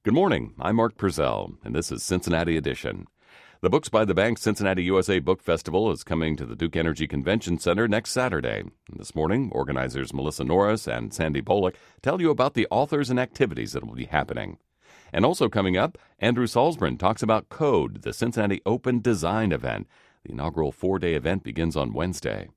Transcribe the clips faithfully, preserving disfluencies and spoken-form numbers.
Good morning. I'm Mark Purcell, and this is Cincinnati Edition. The Books by the Bank Cincinnati U S A Book Festival is coming to the Duke Energy Convention Center next Saturday. This morning, organizers Melissa Norris and Sandy Bullock tell you about the authors and activities that will be happening. And also coming up, Andrew Salzbrun talks about CODE, the Cincinnati Open Design event. The inaugural four-day event begins on Wednesday.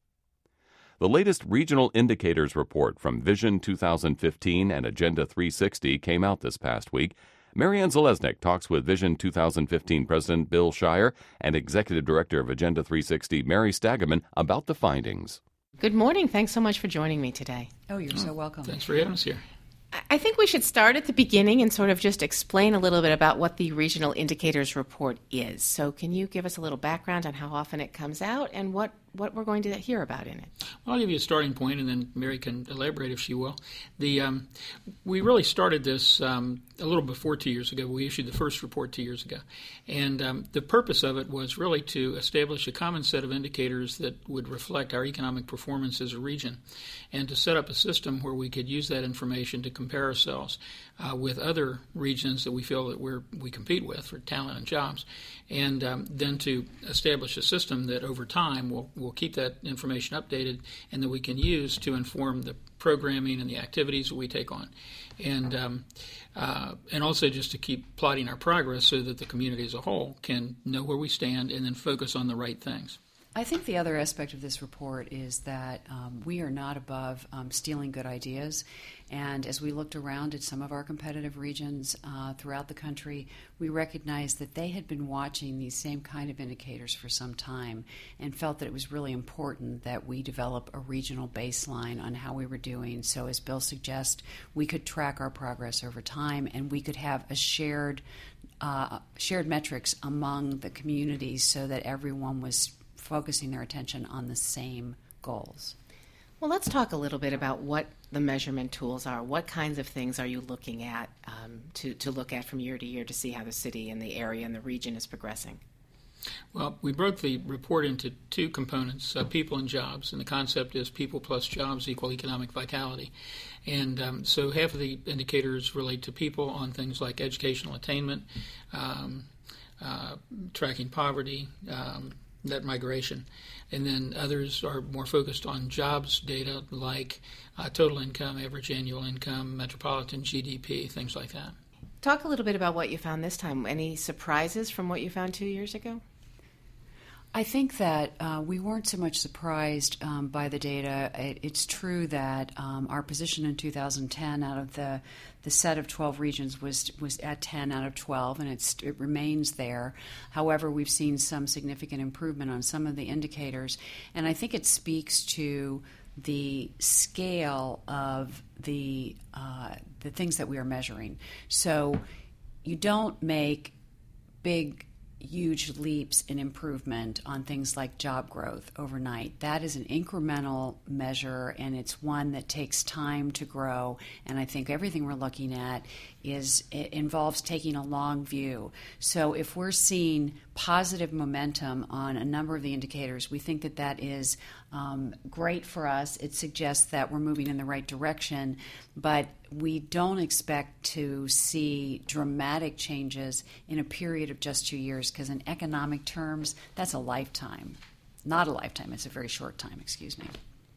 The latest regional indicators report from Vision two thousand fifteen and Agenda three sixty came out this past week. Marianne Zalesnik talks with Vision two thousand fifteen President Bill Shire and Executive Director of Agenda three sixty, Mary Stagaman, about the findings. Good morning. Thanks so much for joining me today. Oh, you're oh, so welcome. Thanks for having us here. I think we should start at the beginning and sort of just explain a little bit about what the Regional Indicators Report is. So can you give us a little background on how often it comes out and what, what we're going to hear about in it? Well, I'll give you a starting point, and then Mary can elaborate if she will. The um, we really started this um, a little before two years ago. We issued the first report two years ago. And um, the purpose of it was really to establish a common set of indicators that would reflect our economic performance as a region, and to set up a system where we could use that information to compare ourselves uh, with other regions that we feel that we're, we compete with for talent and jobs, and um, then to establish a system that over time will will keep that information updated and that we can use to inform the programming and the activities that we take on, and um, uh, and also just to keep plotting our progress so that the community as a whole can know where we stand and then focus on the right things. I think the other aspect of this report is that um, we are not above um, stealing good ideas. And as we looked around at some of our competitive regions uh, throughout the country, we recognized that they had been watching these same kind of indicators for some time and felt that it was really important that we develop a regional baseline on how we were doing. So as Bill suggests, we could track our progress over time and we could have a shared, uh, shared metrics among the communities so that everyone was focusing their attention on the same goals. Well, let's talk a little bit about what the measurement tools are. What kinds of things are you looking at um, to, to look at from year to year to see how the city and the area and the region is progressing? Well, we broke the report into two components, uh, people and jobs, and the concept is people plus jobs equal economic vitality. And um, so half of the indicators relate to people on things like educational attainment, um, uh, tracking poverty, um, net migration, and then others are more focused on jobs data like uh, total income, average annual income, metropolitan G D P, things like that. Talk a little bit about what you found this time. Any surprises from what you found two years ago? I think that uh, we weren't so much surprised um, by the data. It, it's true that um, our position in two thousand ten out of the the set of twelve regions was was at ten out of twelve, and it's, it remains there. However, we've seen some significant improvement on some of the indicators, and I think it speaks to the scale of the uh, the things that we are measuring. So you don't make big huge leaps in improvement on things like job growth overnight. That is an incremental measure, and it's one that takes time to grow. And I think everything we're looking at is it involves taking a long view. So if we're seeing positive momentum on a number of the indicators, we think that that is um, great for us. It suggests that we're moving in the right direction, but we don't expect to see dramatic changes in a period of just two years because in economic terms, that's a lifetime. Not a lifetime, it's a very short time, excuse me.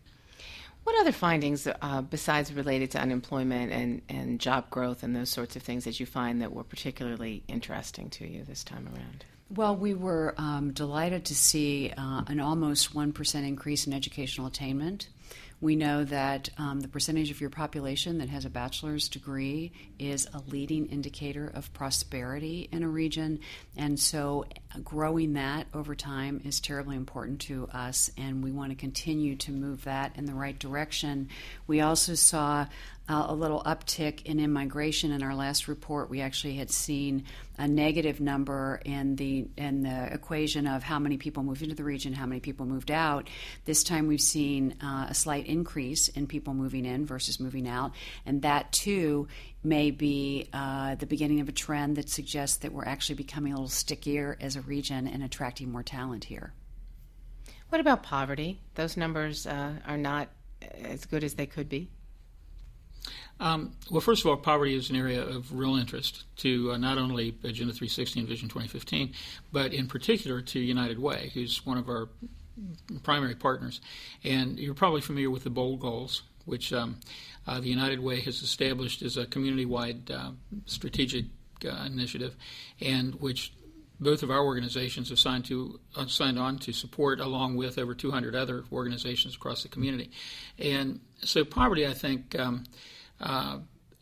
What other findings, uh, besides related to unemployment and, and job growth and those sorts of things, did you find that were particularly interesting to you this time around? Well, we were um, delighted to see uh, an almost one percent increase in educational attainment. We know that um, the percentage of your population that has a bachelor's degree is a leading indicator of prosperity in a region, and so growing that over time is terribly important to us, and we want to continue to move that in the right direction. We also saw uh, a little uptick in immigration. In our last report, we actually had seen a negative number in the in the equation of how many people moved into the region, how many people moved out. This time we've seen uh, a slight increase in people moving in versus moving out, and that too may be uh, the beginning of a trend that suggests that we're actually becoming a little stickier as a region and attracting more talent here. What about poverty? Those numbers uh, are not as good as they could be. Um, well, first of all, poverty is an area of real interest to uh, not only Agenda three sixty and Vision twenty fifteen, but in particular to United Way, who's one of our primary partners. And you're probably familiar with the BOLD goals, which um, uh, the United Way has established as a community-wide uh, strategic uh, initiative, and which both of our organizations have signed to uh, signed on to support, along with over two hundred other organizations across the community. And so poverty, I think, um, uh,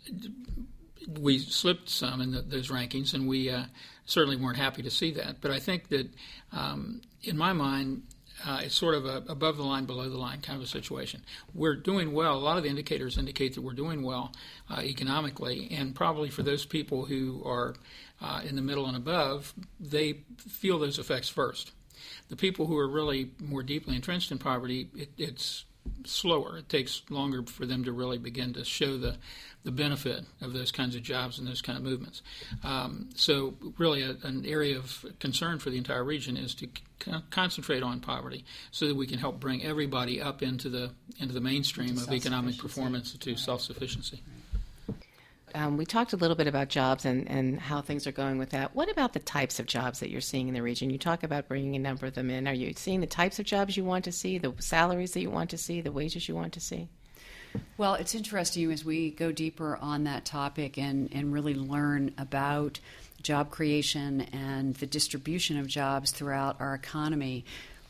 we slipped some in the, those rankings, and we uh, certainly weren't happy to see that. But I think that, um, in my mind, uh, it's sort of a above the line, below the line kind of a situation. We're doing well. A lot of the indicators indicate that we're doing well uh, economically, and probably for those people who are uh, in the middle and above, they feel those effects first. The people who are really more deeply entrenched in poverty, it, it's slower. It takes longer for them to really begin to show the, the benefit of those kinds of jobs and those kind of movements. Um, so really a, an area of concern for the entire region is to c- concentrate on poverty so that we can help bring everybody up into the into the mainstream of economic performance to self-sufficiency. Um, we talked a little bit about jobs and, and how things are going with that. What about the types of jobs that you're seeing in the region? You talk about bringing a number of them in. Are you seeing the types of jobs you want to see, the salaries that you want to see, the wages you want to see? Well, it's interesting as we go deeper on that topic and, and really learn about job creation and the distribution of jobs throughout our economy.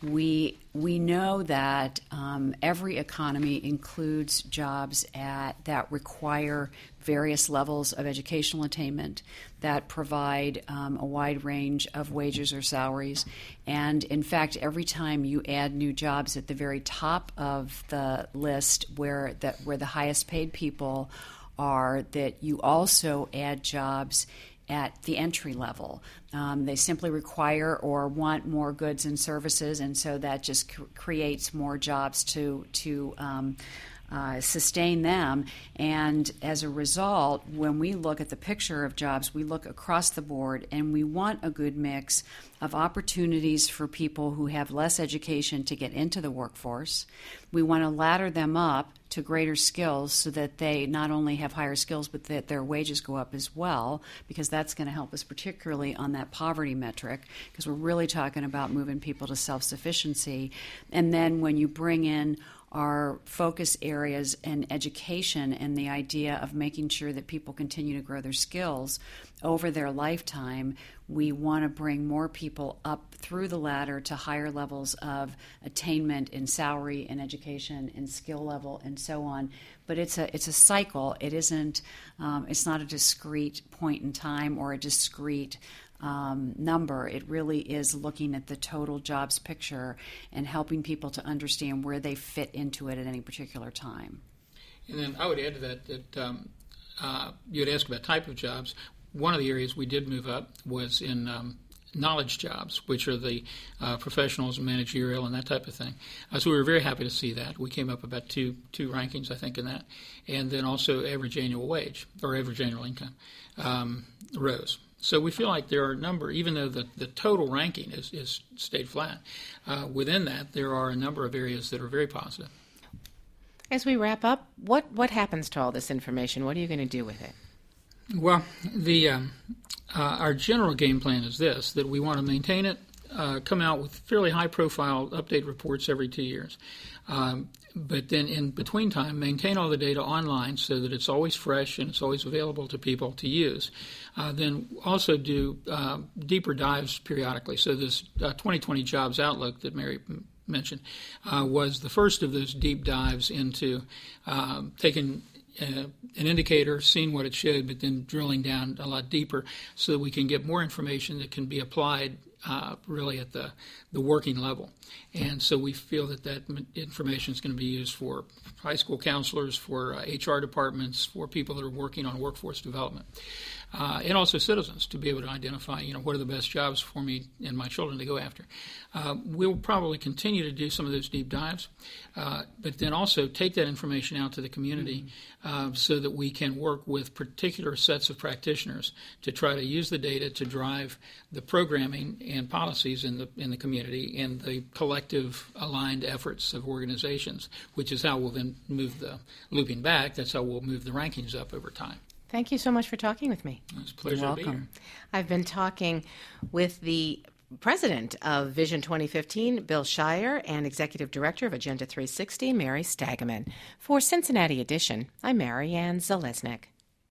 We we know that um, every economy includes jobs at, that require various levels of educational attainment, that provide um, a wide range of wages or salaries. And in fact, every time you add new jobs at the very top of the list, where that where the highest paid people are, that you also add jobs at the entry level. Um, they simply require or want more goods and services, and so that just cr- creates more jobs to to um, uh, sustain them. And as a result, when we look at the picture of jobs, we look across the board, and we want a good mix of opportunities for people who have less education to get into the workforce. We want to ladder them up to greater skills so that they not only have higher skills, but that their wages go up as well, because that's going to help us particularly on that poverty metric, because we're really talking about moving people to self-sufficiency. And then when you bring in our focus areas in education and the idea of making sure that people continue to grow their skills over their lifetime, we want to bring more people up through the ladder to higher levels of attainment in salary and education and skill level and so on. But it's a it's a cycle. It isn't. Um, it's not a discrete point in time or a discrete Um, number. It really is looking at the total jobs picture and helping people to understand where they fit into it at any particular time. And then I would add to that that um, uh, you had asked about type of jobs. One of the areas we did move up was in um, knowledge jobs, which are the uh, professionals and managerial and that type of thing. Uh, so we were very happy to see that. We came up about two two rankings, I think, in that. And then also average annual wage, or average annual income, um, rose. So we feel like there are a number, even though the, the total ranking is, is stayed flat, uh, within that there are a number of areas that are very positive. As we wrap up, what, what happens to all this information? What are you going to do with it? Well, the um, uh, our general game plan is this, that we want to maintain it, uh, come out with fairly high-profile update reports every two years. Um, but then in between time, maintain all the data online so that it's always fresh and it's always available to people to use. Uh, then also do uh, deeper dives periodically. So this uh, twenty twenty Jobs Outlook that Mary m- mentioned uh, was the first of those deep dives into uh, taking uh, an indicator, seeing what it showed, but then drilling down a lot deeper so that we can get more information that can be applied Uh, really at the, the working level. And so we feel that that information is going to be used for high school counselors, for uh, H R departments, for people that are working on workforce development. uh, and also citizens to be able to identify, you know, what are the best jobs for me and my children to go after. Uh, we'll probably continue to do some of those deep dives, uh, but then also take that information out to the community mm-hmm. uh, so that we can work with particular sets of practitioners to try to use the data to drive the programming and policies in the in the community and the collective aligned efforts of organizations, which is how we'll then move the, looping back, that's how we'll move the rankings up over time. Thank you so much for talking with me. It's a pleasure You're to be welcome. here. I've been talking with the president of Vision twenty fifteen, Bill Shire, and executive director of Agenda three sixty, Mary Stagaman. For Cincinnati Edition, I'm Mary Ann Zalesnik.